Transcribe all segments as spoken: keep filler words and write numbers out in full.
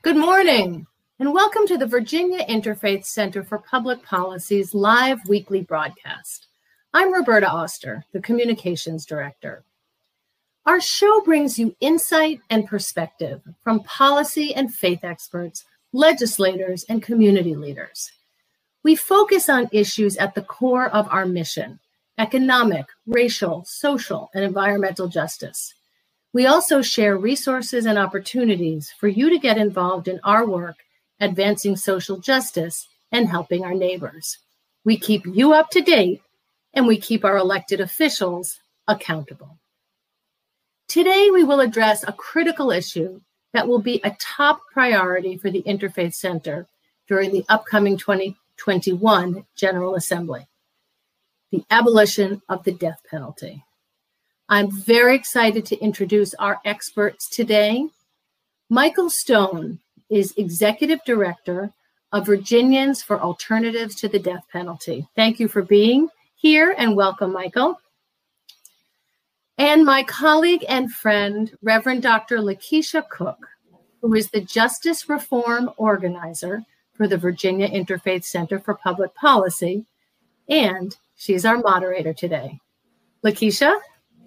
Good morning, and welcome to the Virginia Interfaith Center for Public Policy's live weekly broadcast. I'm Roberta Oster, the Communications Director. Our show brings you insight and perspective from policy and faith experts, legislators, and community leaders. We focus on issues at the core of our mission: economic, racial, social, and environmental justice. We also share resources and opportunities for you to get involved in our work advancing social justice and helping our neighbors. We keep you up to date, and we keep our elected officials accountable. Today, we will address a critical issue that will be a top priority for the Interfaith Center during the upcoming twenty twenty-one General Assembly: the abolition of the death penalty. I'm very excited to introduce our experts today. Michael Stone is Executive Director of Virginians for Alternatives to the Death Penalty. Thank you for being here, and welcome, Michael. And my colleague and friend, Reverend Doctor Lakeisha Cook, who is the Justice Reform Organizer for the Virginia Interfaith Center for Public Policy, and she's our moderator today. Lakeisha?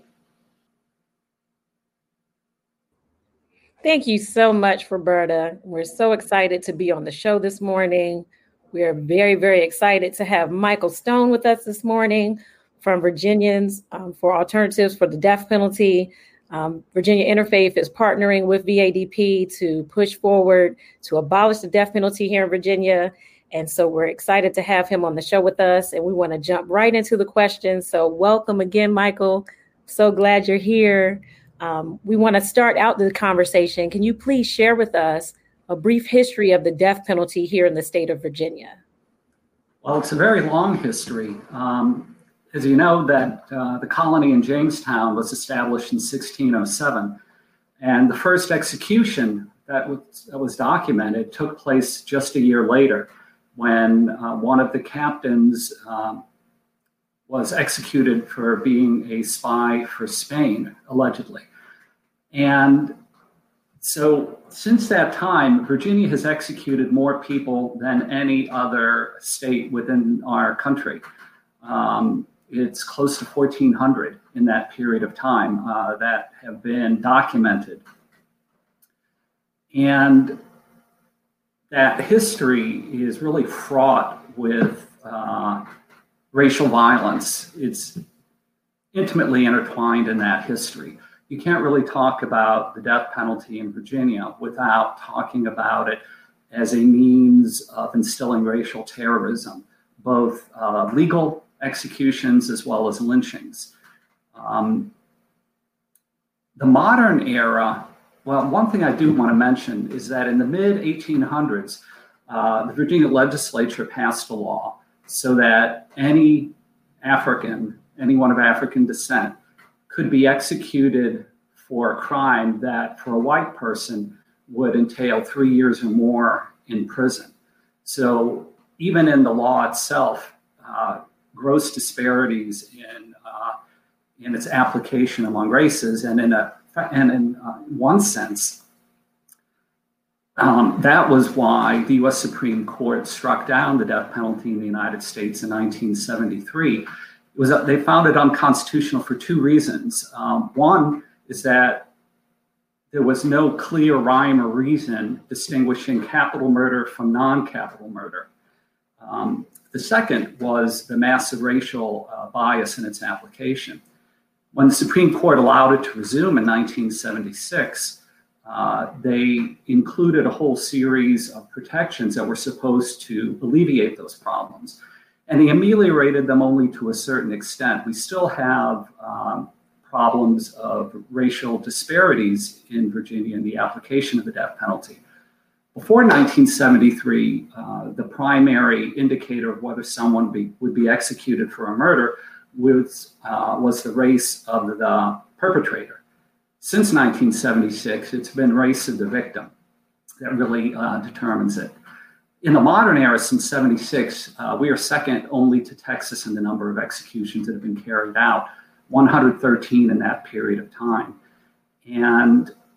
Thank you so much, Roberta. We're so excited to be on the show this morning. We're very, very excited to have Michael Stone with us this morning from Virginians um, for Alternatives for the Death Penalty. Um, Virginia Interfaith is partnering with V A D P to push forward to abolish the death penalty here in Virginia. And so we're excited to have him on the show with us, and we want to jump right into the questions. So welcome again, Michael. So glad you're here. Um, we want to start out the conversation. Can you please share with us a brief history of the death penalty here in the state of Virginia? Well, it's a very long history. Um, as you know, that uh, the colony in Jamestown was established in sixteen oh seven, and the first execution that was, that was documented took place just a year later, when uh, one of the captains um, was executed for being a spy for Spain, allegedly. And so since that time, Virginia has executed more people than any other state within our country. Um, it's close to fourteen hundred in that period of time uh, that have been documented. And that history is really fraught with uh, racial violence. It's intimately intertwined in that history. You can't really talk about the death penalty in Virginia without talking about it as a means of instilling racial terrorism, both uh, legal executions as well as lynchings. Um, the modern era, well, one thing I do want to mention is that in the mid eighteen hundreds, uh, the Virginia legislature passed a law so that any African, anyone of African descent, could be executed for a crime that for a white person would entail three years or more in prison. So even in the law itself, uh, gross disparities in uh, in its application among races, and in a and in uh, one sense, um, that was why the U S Supreme Court struck down the death penalty in the United States in nineteen seventy-three. It was uh, they found it unconstitutional for two reasons. Um, one is that there was no clear rhyme or reason distinguishing capital murder from non-capital murder. Um, the second was the massive racial uh, bias in its application. When the Supreme Court allowed it to resume in nineteen seventy-six, uh, they included a whole series of protections that were supposed to alleviate those problems. And they ameliorated them only to a certain extent. We still have um, problems of racial disparities in Virginia in the application of the death penalty. Before nineteen seventy-three, uh, the primary indicator of whether someone be, would be executed for a murder was, uh, was the race of the perpetrator. Since nineteen seventy-six, it's been race of the victim that really uh, determines it. In the modern era, since seventy-six, uh, we are second only to Texas in the number of executions that have been carried out, one hundred thirteen in that period of time. And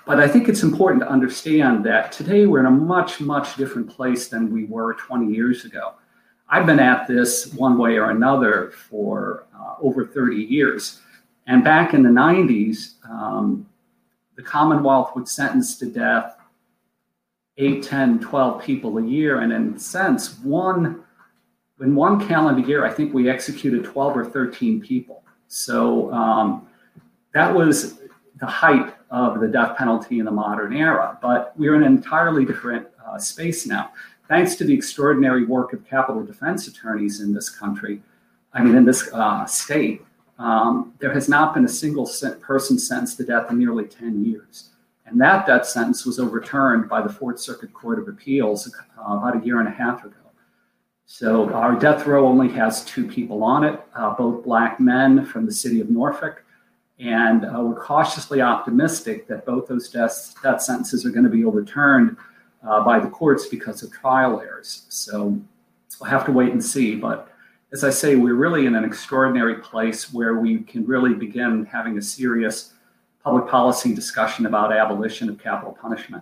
But I think it's important to understand that today we're in a much, much different place than we were twenty years ago. I've been at this one way or another for uh, over thirty years. And back in the nineties, um, the Commonwealth would sentence to death eight, ten, twelve people a year. And in a sense, one, in one calendar year, I think we executed twelve or thirteen people. So um, that was the height of the death penalty in the modern era. But we're in an entirely different uh, space now. Thanks to the extraordinary work of capital defense attorneys in this country, I mean, in this uh, state, um, there has not been a single person sentenced to death in nearly ten years. And that death sentence was overturned by the Fourth Circuit Court of Appeals uh, about a year and a half ago. So our death row only has two people on it, uh, both black men from the city of Norfolk. And uh, we're cautiously optimistic that both those death, death sentences are going to be overturned uh, by the courts because of trial errors. So we'll have to wait and see. But as I say, we're really in an extraordinary place where we can really begin having a serious public policy discussion about abolition of capital punishment.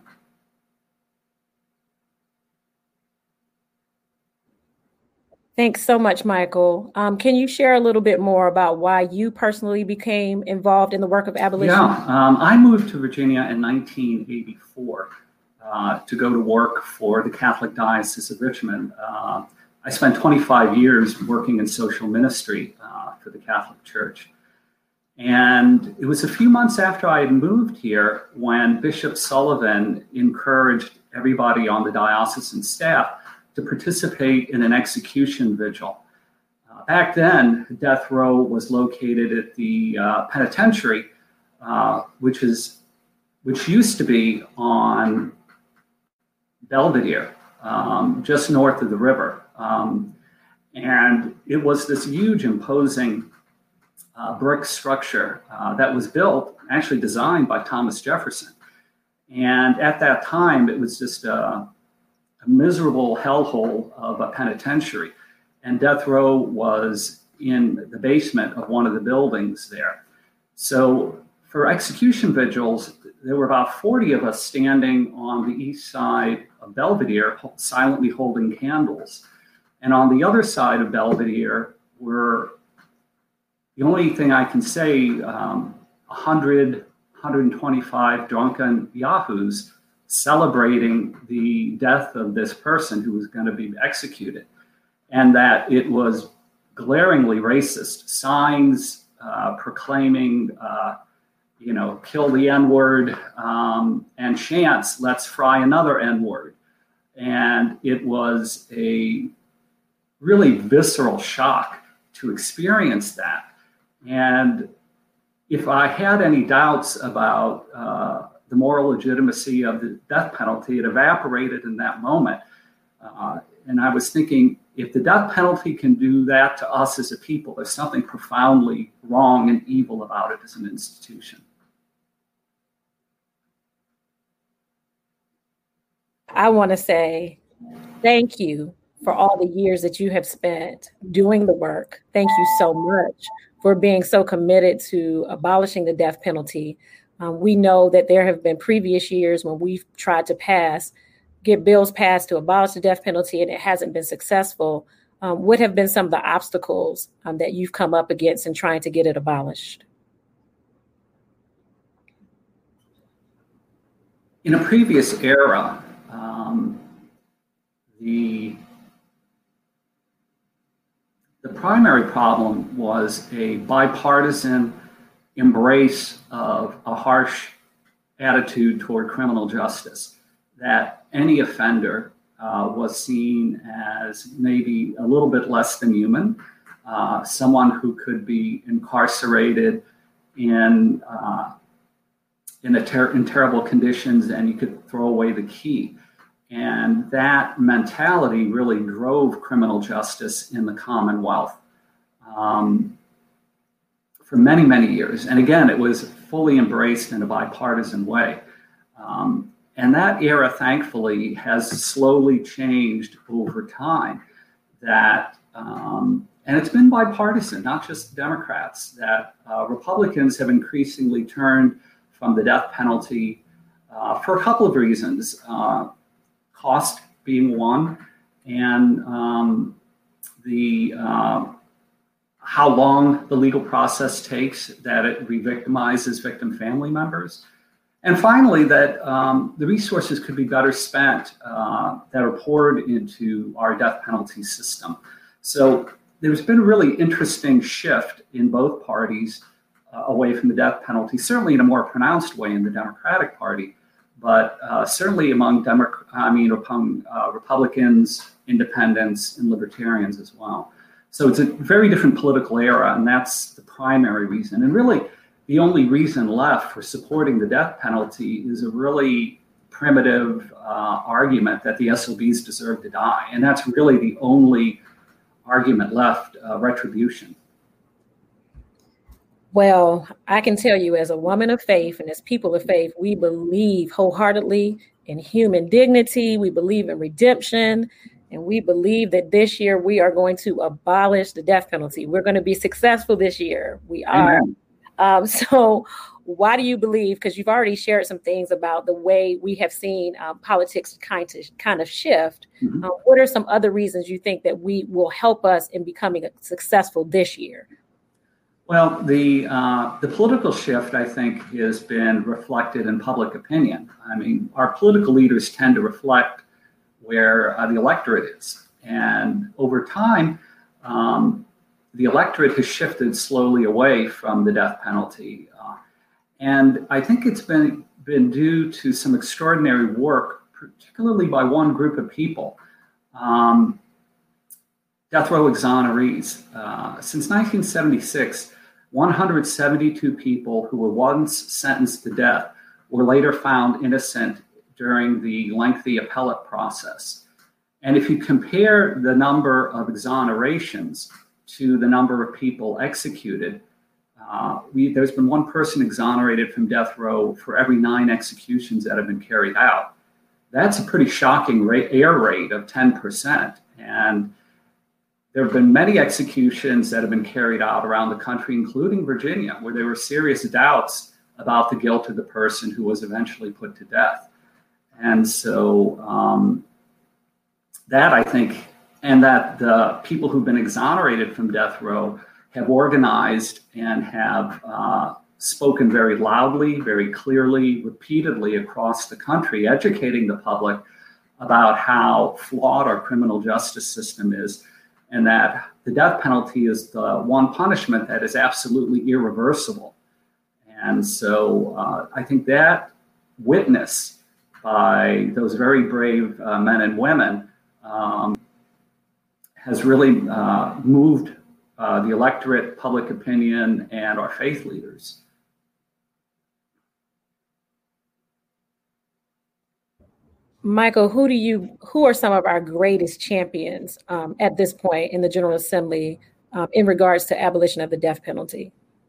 Thanks so much, Michael. Um, can you share a little bit more about why you personally became involved in the work of abolition? Yeah, um, I moved to Virginia in nineteen eighty-four uh, to go to work for the Catholic Diocese of Richmond. Uh, I spent twenty-five years working in social ministry uh, for the Catholic Church. And it was a few months after I had moved here when Bishop Sullivan encouraged everybody on the diocesan staff to participate in an execution vigil. Uh, back then, death row was located at the uh, penitentiary, uh, which is which used to be on Belvedere, um, just north of the river. Um, and it was this huge, imposing uh, brick structure uh, that was built, actually designed by Thomas Jefferson. And at that time, it was just a a miserable hellhole of a penitentiary. And death row was in the basement of one of the buildings there. So for execution vigils, there were about forty of us standing on the east side of Belvedere, silently holding candles. And on the other side of Belvedere were, the only thing I can say, um, one hundred, one hundred twenty-five drunken yahoos celebrating the death of this person who was going to be executed, and that it was glaringly racist. Signs uh, proclaiming, uh, you know, kill the N-word, um, and chants, let's fry another N-word. And it was a really visceral shock to experience that. And if I had any doubts about uh, the moral legitimacy of the death penalty, it evaporated in that moment. Uh, and I was thinking, if the death penalty can do that to us as a people, there's something profoundly wrong and evil about it as an institution. I want to say thank you for all the years that you have spent doing the work. Thank you so much for being so committed to abolishing the death penalty. Um, we know that there have been previous years when we've tried to pass, get bills passed to abolish the death penalty, and it hasn't been successful. Um, what have been some of the obstacles um, that you've come up against in trying to get it abolished? In a previous era, um, the, the primary problem was a bipartisan embrace of a harsh attitude toward criminal justice, that any offender uh, was seen as maybe a little bit less than human, uh, someone who could be incarcerated in uh, in, a ter- in terrible conditions, and you could throw away the key. And that mentality really drove criminal justice in the Commonwealth Um, for many, many years. And again, it was fully embraced in a bipartisan way. Um, and that era, thankfully, has slowly changed over time. That, um, and it's been bipartisan, not just Democrats, that uh, Republicans have increasingly turned from the death penalty uh, for a couple of reasons. Uh, cost being one, and um, the uh, how long the legal process takes, that it re-victimizes victim family members. And finally, that um, the resources could be better spent uh, that are poured into our death penalty system. So there's been a really interesting shift in both parties uh, away from the death penalty, certainly in a more pronounced way in the Democratic Party, but uh, certainly among Demo- I mean, among uh, Republicans, independents, and libertarians as well. So it's a very different political era, and that's the primary reason. And really, the only reason left for supporting the death penalty is a really primitive uh, argument that the S O Bs deserve to die. And that's really the only argument left, uh, retribution. Well, I can tell you, as a woman of faith and as people of faith, we believe wholeheartedly in human dignity. We believe in redemption. And we believe that this year we are going to abolish the death penalty. We're going to be successful this year. We are. Um, so why do you believe, because you've already shared some things about the way we have seen um, politics kind of, kind of shift. Mm-hmm. Uh, what are some other reasons you think that we will help us in becoming successful this year? Well, the uh, the political shift, I think, has been reflected in public opinion. I mean, our political leaders tend to reflect where uh, the electorate is. And over time, um, the electorate has shifted slowly away from the death penalty. Uh, and I think it's been, been due to some extraordinary work, particularly by one group of people, um, death row exonerees. Uh, since nineteen seventy-six, one hundred seventy-two people who were once sentenced to death were later found innocent during the lengthy appellate process. And if you compare the number of exonerations to the number of people executed, uh, we, there's been one person exonerated from death row for every nine executions that have been carried out. That's a pretty shocking rate, error rate of ten percent. And there have been many executions that have been carried out around the country, including Virginia, where there were serious doubts about the guilt of the person who was eventually put to death. And so um, that, I think, and that the people who've been exonerated from death row have organized and have uh, spoken very loudly, very clearly, repeatedly across the country, educating the public about how flawed our criminal justice system is, and that the death penalty is the one punishment that is absolutely irreversible. And so uh, I think that witness by those very brave uh, men and women um, has really uh, moved uh, the electorate, public opinion, and our faith leaders. Michael, who do you, who are some of our greatest champions um, at this point in the General Assembly um, in regards to abolition of the death penalty?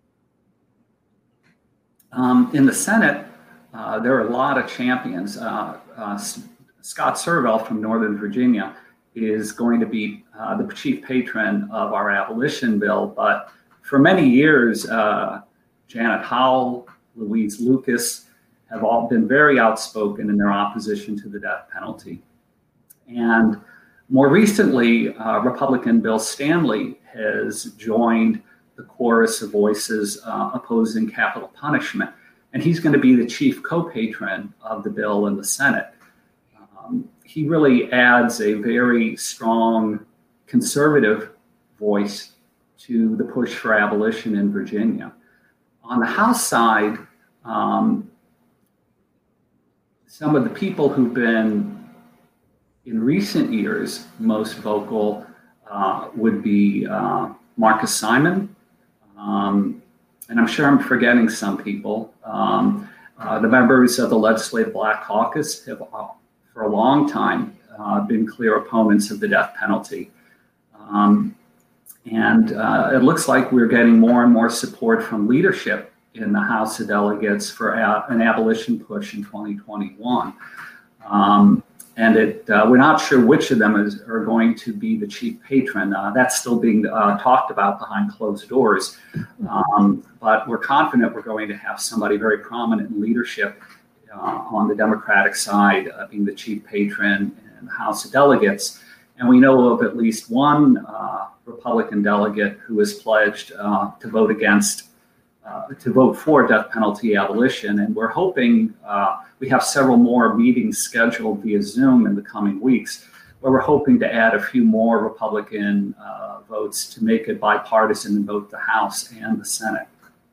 Um, in the Senate, uh, there are a lot of champions. Uh, uh, Scott Servell from Northern Virginia is going to be uh, the chief patron of our abolition bill. But for many years, uh, Janet Howell, Louise Lucas have all been very outspoken in their opposition to the death penalty. And more recently, uh, Republican Bill Stanley has joined the chorus of voices uh, opposing capital punishment. And he's going to be the chief co-patron of the bill in the Senate. Um, he really adds a very strong conservative voice to the push for abolition in Virginia. On the House side, um, some of the people who've been in recent years most vocal uh, would be uh, Marcus Simon, um, and I'm sure I'm forgetting some people. Um, uh, the members of the Legislative Black Caucus have, uh, for a long time, uh, been clear opponents of the death penalty. Um, and uh, it looks like we're getting more and more support from leadership in the House of Delegates for a- an abolition push in twenty twenty-one. Um, and it, uh, we're not sure which of them is, are going to be the chief patron. Uh, that's still being uh, talked about behind closed doors. Um, but we're confident we're going to have somebody very prominent in leadership uh, on the Democratic side, uh, being the chief patron in the House of Delegates. And we know of at least one uh, Republican delegate who has pledged uh, to vote against, uh, to vote for death penalty abolition. And we're hoping, uh, we have several more meetings scheduled via Zoom in the coming weeks, where we're hoping to add a few more Republican uh, votes to make it bipartisan in both the House and the Senate.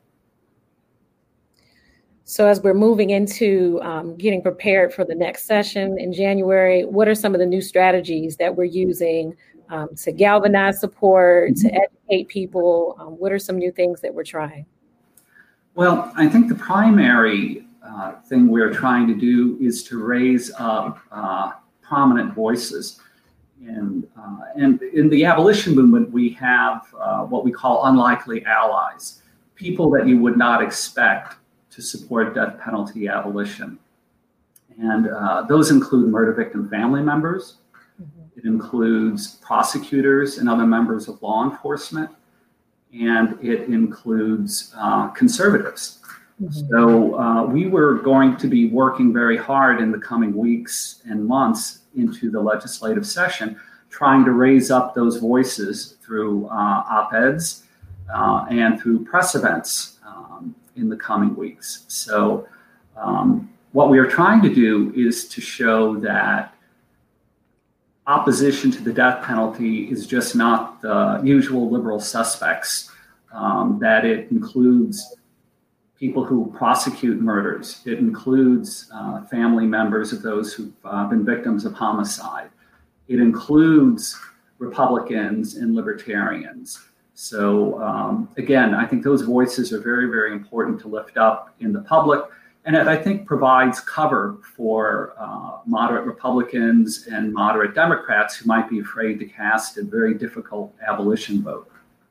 So as we're moving into um, getting prepared for the next session in January, what are some of the new strategies that we're using um, to galvanize support, to educate people? Um, what are some new things that we're trying? Well, I think the primary uh, thing we're trying to do is to raise up uh, prominent voices. And, uh, and in the abolition movement, we have uh, what we call unlikely allies, people that you would not expect to support death penalty abolition. And uh, those include murder victim family members. Mm-hmm. It includes prosecutors and other members of law enforcement. And it includes uh, conservatives. Mm-hmm. So uh, we were going to be working very hard in the coming weeks and months into the legislative session, trying to raise up those voices through uh, op-eds uh, and through press events um, in the coming weeks. So um, what we are trying to do is to show that opposition to the death penalty is just not the usual liberal suspects, um, that it includes people who prosecute murders. It includes uh, family members of those who've uh, been victims of homicide. It includes Republicans and libertarians. So um, again, I think those voices are very, very important to lift up in the public. And it, I think, provides cover for uh, moderate Republicans and moderate Democrats who might be afraid to cast a very difficult abolition vote.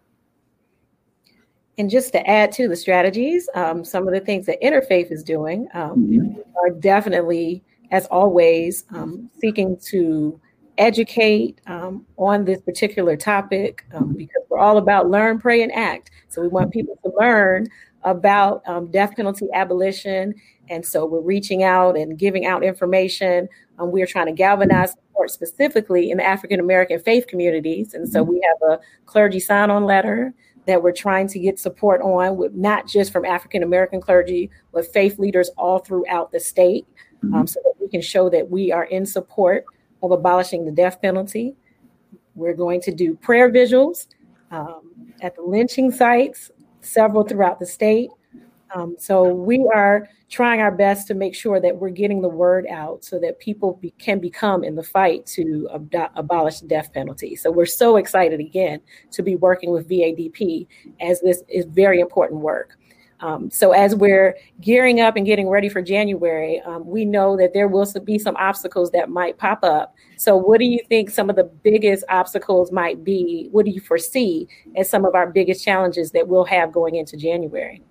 And just to add to the strategies, um, some of the things that Interfaith is doing um, mm-hmm. are definitely, as always, um, seeking to educate um, on this particular topic um, because we're all about learn, pray, and act. So we want people to learn about um, death penalty abolition. And so we're reaching out and giving out information. Um, we're trying to galvanize support specifically in the African-American faith communities. And so we have a clergy sign-on letter that we're trying to get support on, with not just from African-American clergy, but faith leaders all throughout the state, um, mm-hmm. so that we can show that we are in support of abolishing the death penalty. We're going to do prayer vigils um, at the lynching sites, several throughout the state. Um, so we are trying our best to make sure that we're getting the word out so that people be, can become in the fight to ab- abolish the death penalty. So we're so excited again to be working with V A D P, as this is very important work. Um, so as we're gearing up and getting ready for January, um, we know that there will be some obstacles that might pop up. So what do you think some of the biggest obstacles might be? What do you foresee as some of our biggest challenges that we'll have going into January?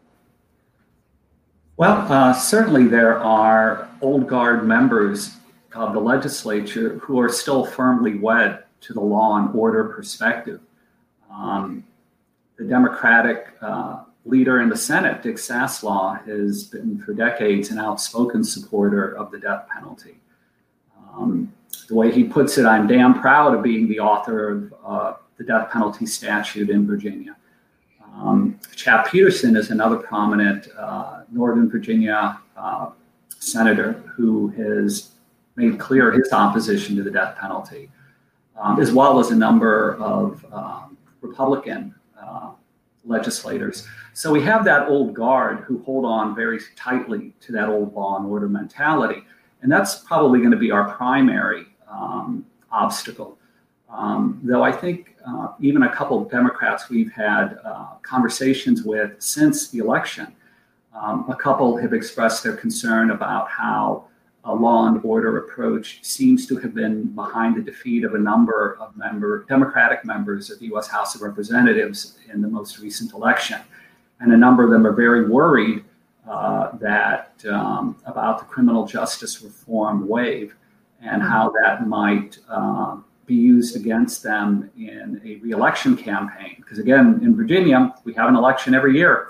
Well, uh, certainly there are old guard members of the legislature who are still firmly wed to the law and order perspective. Um, the Democratic uh, leader in the Senate, Dick Saslaw, has been for decades an outspoken supporter of the death penalty. Um, the way he puts it, I'm damn proud of being the author of uh, the death penalty statute in Virginia. Um, Chap Peterson is another prominent uh, Northern Virginia uh, senator who has made clear his opposition to the death penalty, um, as well as a number of um, Republican uh, legislators. So we have that old guard who hold on very tightly to that old law and order mentality. And that's probably going to be our primary um, obstacle. Um, though I think uh, even a couple of Democrats we've had uh, conversations with since the election, um, a couple have expressed their concern about how a law and order approach seems to have been behind the defeat of a number of member Democratic members of the U S House of Representatives in the most recent election. And a number of them are very worried uh, that um, about the criminal justice reform wave and how that might uh, be used against them in a re-election campaign. Because again, in Virginia, we have an election every year.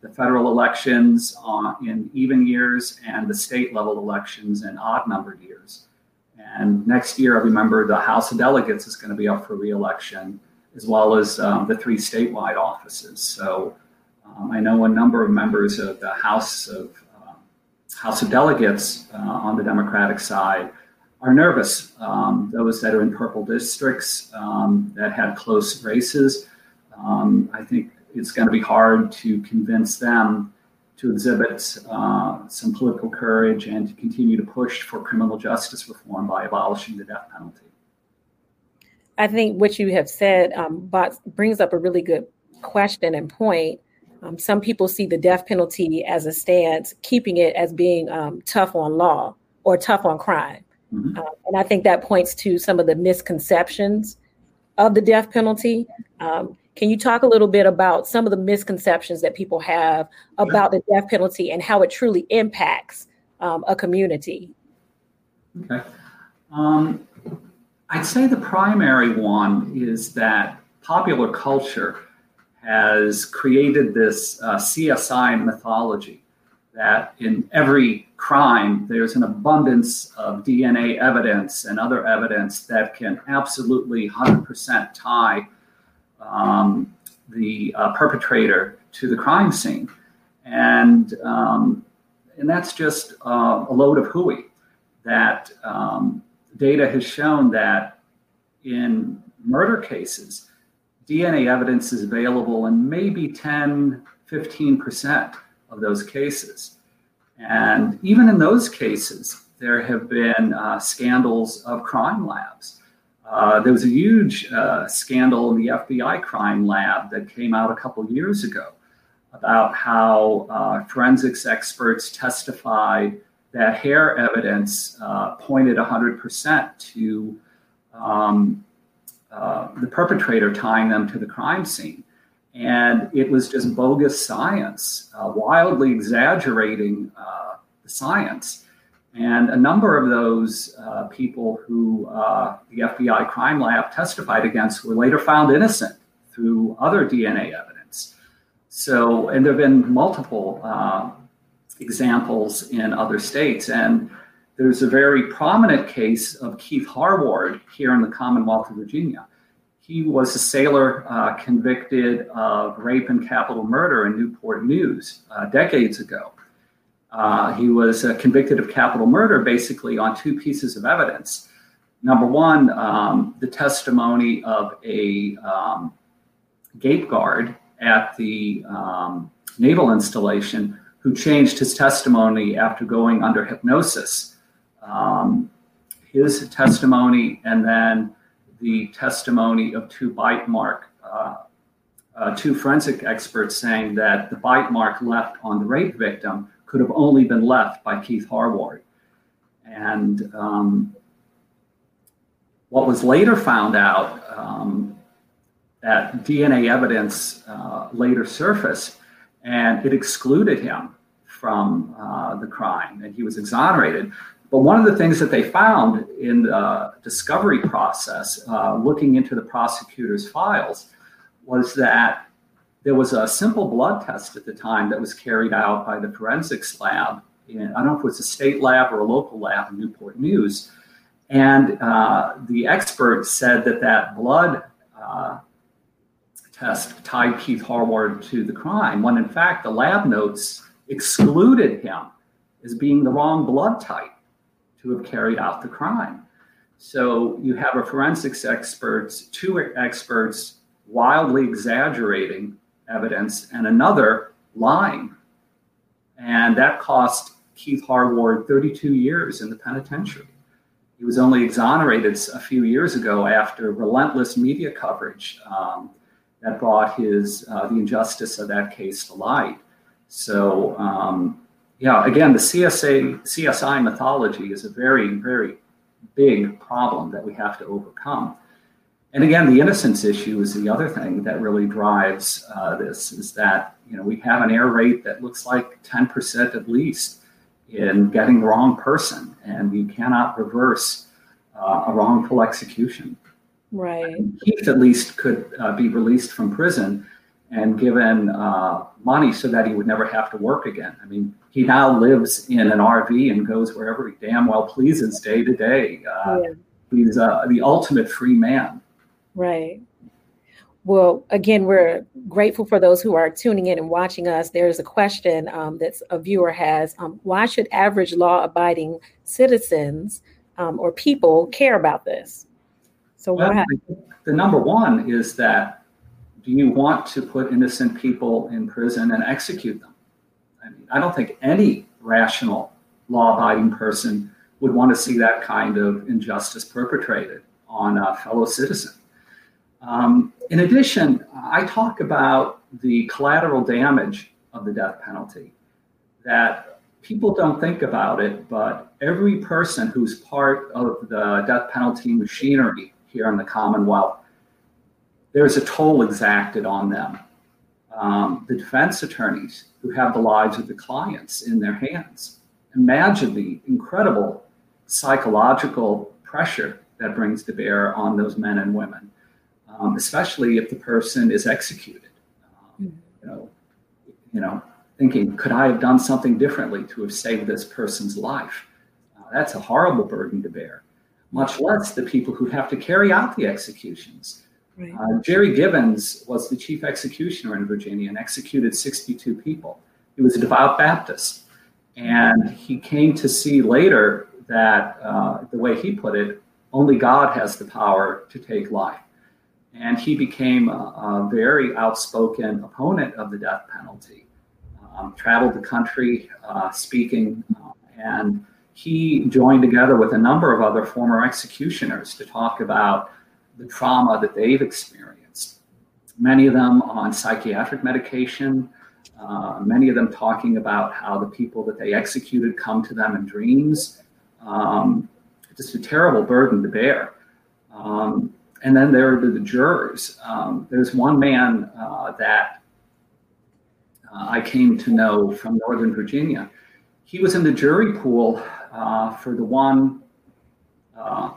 the federal elections uh, in even years and the state level elections in odd numbered years. And next year, I remember the House of Delegates is going to be up for re-election, as well as um, the three statewide offices. So um, I know a number of members of the House of uh, House of Delegates uh, on the Democratic side are nervous. Um, those that are in purple districts um, that had close races, um, I think it's going to be hard to convince them to exhibit uh, some political courage and to continue to push for criminal justice reform by abolishing the death penalty. I think what you have said um, brings up a really good question and point. Um, some people see the death penalty as a stance, keeping it as being um, tough on law or tough on crime. Mm-hmm. Uh, and I think that points to some of the misconceptions of the death penalty. Um, Can you talk a little bit about some of the misconceptions that people have about the death penalty and how it truly impacts um, a community? Okay. Um, I'd say the primary one is that popular culture has created this uh, C S I mythology that in every crime, there's an abundance of D N A evidence and other evidence that can absolutely one hundred percent tie Um, the uh, perpetrator to the crime scene. And um, and that's just uh, a load of hooey. That um, data has shown that in murder cases, D N A evidence is available in maybe ten, fifteen percent of those cases. And even in those cases, there have been uh, scandals of crime labs. Uh, there was a huge uh, scandal in the F B I crime lab that came out a couple years ago about how uh, forensics experts testified that hair evidence uh, pointed one hundred percent to um, uh, the perpetrator tying them to the crime scene. And it was just bogus science, uh, wildly exaggerating uh, the science. And a number of those uh, people who uh, the F B I crime lab testified against were later found innocent through other D N A evidence. So, and there have been multiple uh, examples in other states. And there's a very prominent case of Keith Harward here in the Commonwealth of Virginia. He was a sailor uh, convicted of rape and capital murder in Newport News uh, decades ago. Uh, he was uh, convicted of capital murder basically on two pieces of evidence. Number one, um, the testimony of a um, gate guard at the um, naval installation who changed his testimony after going under hypnosis. Um, his testimony and then the testimony of two bite mark, uh, uh, two forensic experts saying that the bite mark left on the rape victim could have only been left by Keith Harward. And um, what was later found out, um, that D N A evidence uh, later surfaced, and it excluded him from uh, the crime, and he was exonerated. But one of the things that they found in the discovery process, uh, looking into the prosecutor's files, was that there was a simple blood test at the time that was carried out by the forensics lab. In, I don't know if it was a state lab or a local lab in Newport News. And uh, the expert said that that blood uh, test tied Keith Harward to the crime, when in fact the lab notes excluded him as being the wrong blood type to have carried out the crime. So you have a forensics experts, two experts wildly exaggerating evidence and another lying. And that cost Keith Harward thirty-two years in the penitentiary. He was only exonerated a few years ago after relentless media coverage um, that brought his uh, the injustice of that case to light. So, um, yeah, again, the C S A, C S I mythology is a very, very big problem that we have to overcome. And again, the innocence issue is the other thing that really drives uh, this, is that, you know, we have an error rate that looks like ten percent at least in getting the wrong person, and you cannot reverse uh, a wrongful execution. Right. Keith at least could uh, be released from prison, and given uh, money so that he would never have to work again. I mean, he now lives in an R V and goes wherever he damn well pleases day to day. Uh, yeah. He's uh, the ultimate free man. Right. Well, again, we're grateful for those who are tuning in and watching us. There's a question um, that a viewer has. Um, why should average law-abiding citizens um, or people care about this? So well, what the number one is that, do you want to put innocent people in prison and execute them? I mean, I don't think any rational law-abiding person would want to see that kind of injustice perpetrated on a fellow citizen. Um, in addition, I talk about the collateral damage of the death penalty, that people don't think about it, but every person who's part of the death penalty machinery here in the Commonwealth, there's a toll exacted on them. Um, the defense attorneys who have the lives of the clients in their hands. Imagine the incredible psychological pressure that brings to bear on those men and women, um, especially if the person is executed. Um, you know, you know, thinking, could I have done something differently to have saved this person's life? Uh, that's a horrible burden to bear, much less the people who have to carry out the executions. Right. Uh, Jerry Gibbons was the chief executioner in Virginia and executed sixty-two people. He was a devout Baptist. And he came to see later that, uh, the way he put it, only God has the power to take life. And he became a, a very outspoken opponent of the death penalty, um, traveled the country uh, speaking, uh, and he joined together with a number of other former executioners to talk about the trauma that they've experienced. Many of them on psychiatric medication, uh, many of them talking about how the people that they executed come to them in dreams. Um, just a terrible burden to bear. Um, and then there are the, the jurors. Um, there's one man uh, that uh, I came to know from Northern Virginia. He was in the jury pool uh, for the one uh,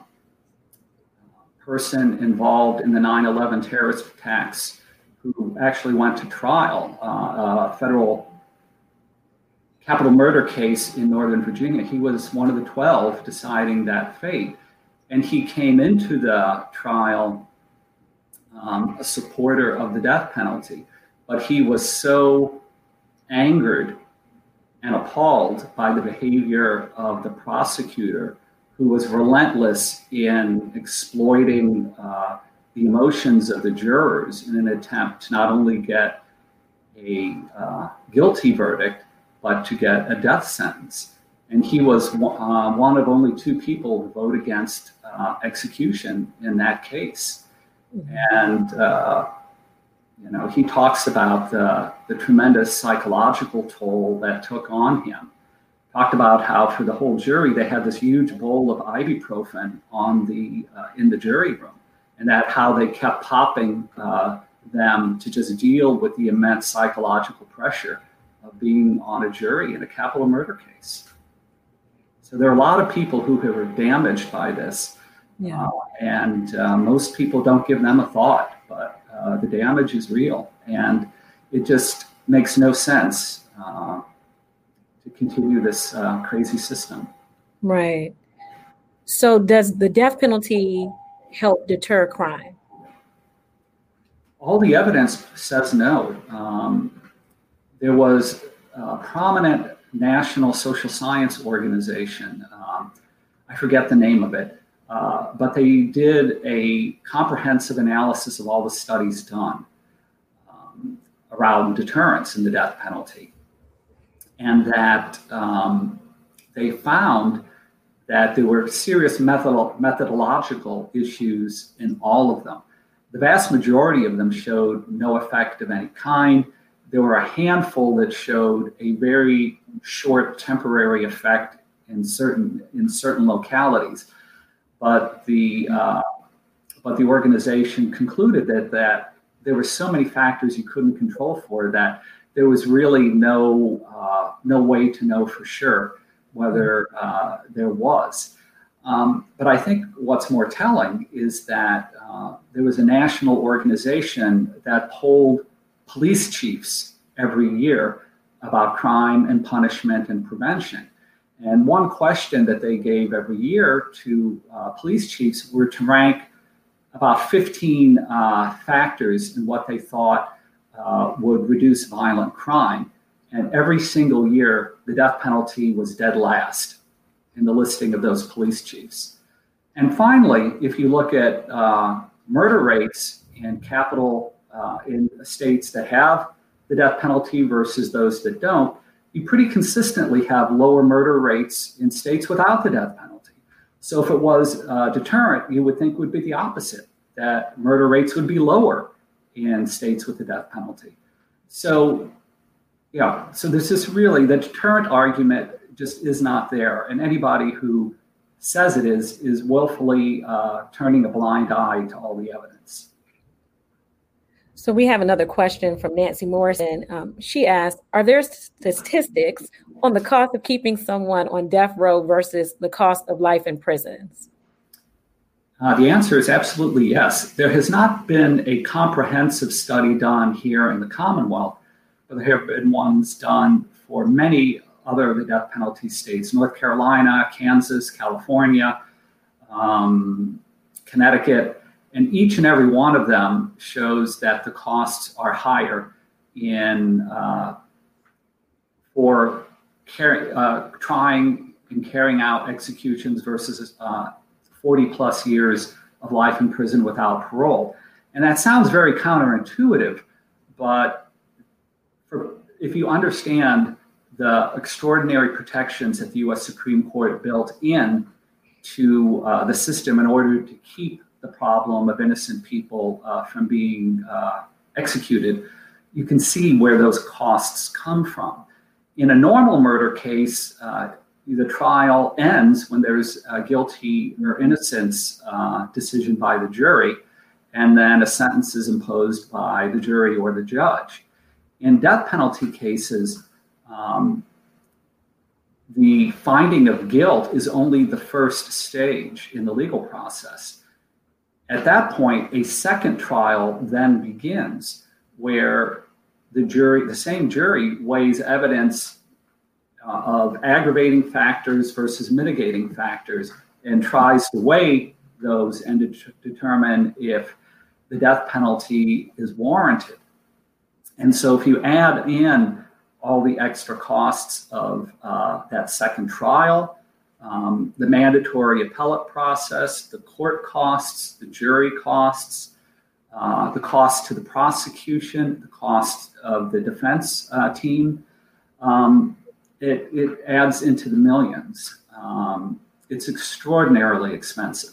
person involved in the nine eleven terrorist attacks who actually went to trial, uh, a federal capital murder case in Northern Virginia. He was one of the twelve deciding that fate. And he came into the trial um, a supporter of the death penalty, but he was so angered and appalled by the behavior of the prosecutor, who was relentless in exploiting uh, the emotions of the jurors in an attempt to not only get a uh, guilty verdict, but to get a death sentence. And he was uh, one of only two people to vote against uh, execution in that case. And, uh, you know, he talks about the, the tremendous psychological toll that took on him. Talked about how for the whole jury, they had this huge bowl of ibuprofen on the uh, in the jury room, and that how they kept popping uh, them to just deal with the immense psychological pressure of being on a jury in a capital murder case. So there are a lot of people who were damaged by this, yeah. uh, and uh, most people don't give them a thought, but uh, the damage is real, and it just makes no sense uh, to continue this uh, crazy system. Right. So does the death penalty help deter crime? All the evidence says no. Um, there was a prominent national social science organization, um, I forget the name of it, uh, but they did a comprehensive analysis of all the studies done um, around deterrence in the death penalty. And that um, they found that there were serious method- methodological issues in all of them. The vast majority of them showed no effect of any kind. There were a handful that showed a very short temporary effect in certain in certain localities, but the uh, but the organization concluded that that there were so many factors you couldn't control for that there was really no uh, no way to know for sure whether uh, there was. Um, but I think what's more telling is that uh, there was a national organization that polled police chiefs every year about crime and punishment and prevention. And one question that they gave every year to uh, police chiefs were to rank about fifteen uh, factors in what they thought uh, would reduce violent crime. And every single year, the death penalty was dead last in the listing of those police chiefs. And finally, if you look at uh, murder rates in capital uh, in states that have the death penalty versus those that don't, you pretty consistently have lower murder rates in states without the death penalty. So if it was a deterrent, you would think would be the opposite, that murder rates would be lower in states with the death penalty. So, yeah, so this is really, the deterrent argument just is not there. And anybody who says it is, is willfully uh, turning a blind eye to all the evidence. So we have another question from Nancy Morrison. Um, she asked, are there statistics on the cost of keeping someone on death row versus the cost of life in prisons? Uh, the answer is absolutely yes. There has not been a comprehensive study done here in the Commonwealth, but there have been ones done for many other of the death penalty states: North Carolina, Kansas, California, um, Connecticut. And each and every one of them shows that the costs are higher in uh, for carry, uh, trying and carrying out executions versus uh, forty plus years of life in prison without parole. And that sounds very counterintuitive, but for, if you understand the extraordinary protections that the U S Supreme Court built in to uh, the system in order to keep the problem of innocent people uh, from being uh, executed, you can see where those costs come from. In a normal murder case, uh, the trial ends when there's a guilty or innocence uh, decision by the jury, and then a sentence is imposed by the jury or the judge. In death penalty cases, um, the finding of guilt is only the first stage in the legal process. At that point, a second trial then begins, where the jury, the same jury, weighs evidence uh, of aggravating factors versus mitigating factors and tries to weigh those and to determine if the death penalty is warranted. And so if you add in all the extra costs of uh, that second trial, Um, the mandatory appellate process, the court costs, the jury costs, uh, the cost to the prosecution, the cost of the defense uh, team, um, it, it adds into the millions. Um, it's extraordinarily expensive.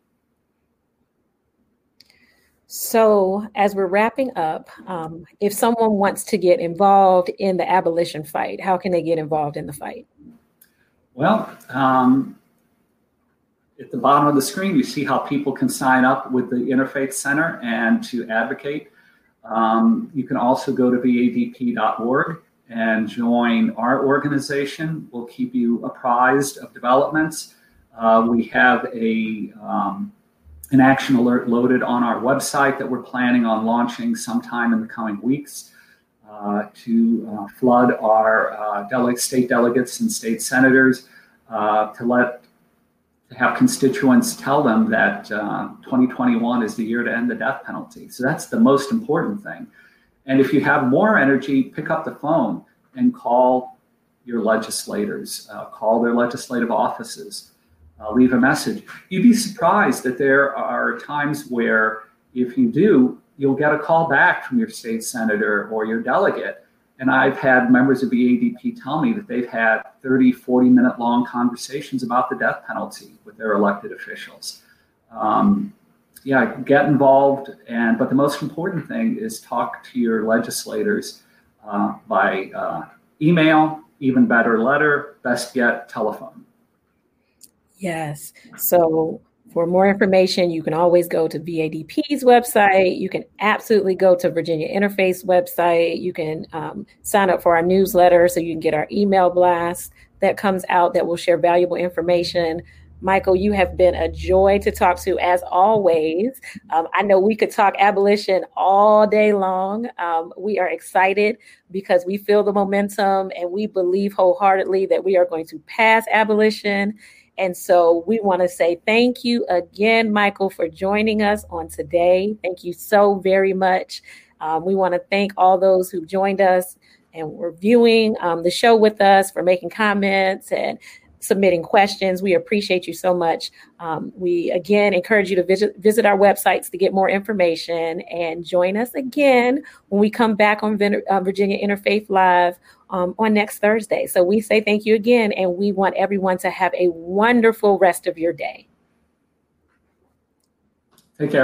So as we're wrapping up, um, if someone wants to get involved in the abolition fight, how can they get involved in the fight? Well, um, at the bottom of the screen, you see how people can sign up with the Interfaith Center and to advocate. Um, you can also go to V A D P dot org and join our organization. We'll keep you apprised of developments. Uh, we have a um, an action alert loaded on our website that we're planning on launching sometime in the coming weeks. Uh, to uh, flood our uh, dele- state delegates and state senators uh, to let to have constituents tell them that uh, twenty twenty-one is the year to end the death penalty. So that's the most important thing. And if you have more energy, pick up the phone and call your legislators, uh, call their legislative offices, uh, leave a message. You'd be surprised that there are times where if you do, you'll get a call back from your state senator or your delegate. And I've had members of V A D P tell me that they've had thirty, forty minute long conversations about the death penalty with their elected officials. Um, yeah, get involved. And but the most important thing is talk to your legislators uh, by uh, email, even better, letter, best yet, telephone. Yes. So for more information, you can always go to V A D P's website. You can absolutely go to Virginia Interfaith's website. You can um, sign up for our newsletter so you can get our email blast that comes out that will share valuable information. Michael, you have been a joy to talk to as always. Um, I know we could talk abolition all day long. Um, we are excited because we feel the momentum and we believe wholeheartedly that we are going to pass abolition. And so we want to say thank you again, Michael, for joining us on today. Thank you so very much. Um, we want to thank all those who joined us and were viewing um, the show with us, for making comments and submitting questions. We appreciate you so much. Um, we, again, encourage you to visit, visit our websites to get more information, and join us again when we come back on Vin- uh, Virginia Interfaith Live um, on next Thursday. So we say thank you again, and we want everyone to have a wonderful rest of your day. Take care.